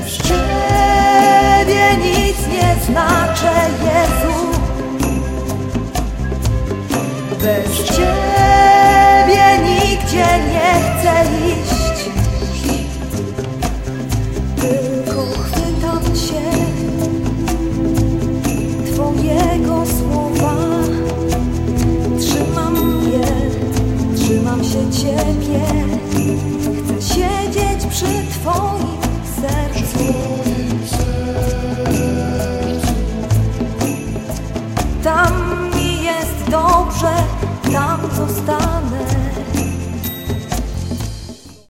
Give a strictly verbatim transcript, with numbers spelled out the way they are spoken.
Bez Ciebie nic nie znaczę, Jezu. Bez Ciebie nigdzie nie chcę iść.